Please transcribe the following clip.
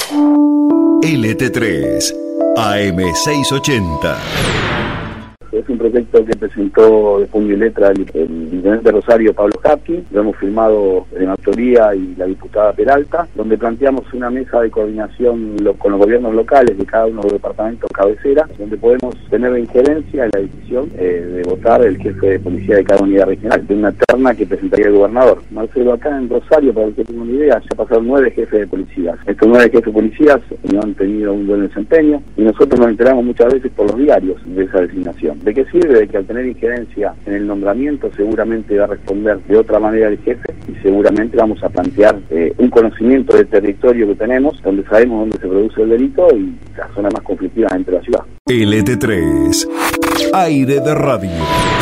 LT3 AM680. Es un proyecto que presentó de puño y letra el intendente Rosario, Pablo Capqui. Lo hemos firmado en autoría y la diputada Peralta, donde planteamos una mesa de coordinación con los gobiernos locales de cada uno de los departamentos cabecera, donde podemos tener injerencia en la decisión de votar el jefe de policía de cada unidad regional, de una terna que presentaría el gobernador. Marcelo, acá en Rosario, para el que tenga una idea, ya pasaron 9 jefes de policías. Estos 9 jefes de policías no han tenido un buen desempeño y nosotros nos enteramos muchas veces por los diarios de esa designación. ¿De qué sirve? De que al tener injerencia en el nombramiento seguramente va a responder de otra manera el jefe y seguramente vamos a plantear un conocimiento del territorio que tenemos, donde sabemos dónde se produce el delito y las zonas más conflictivas entre la ciudad. LT3, aire de radio.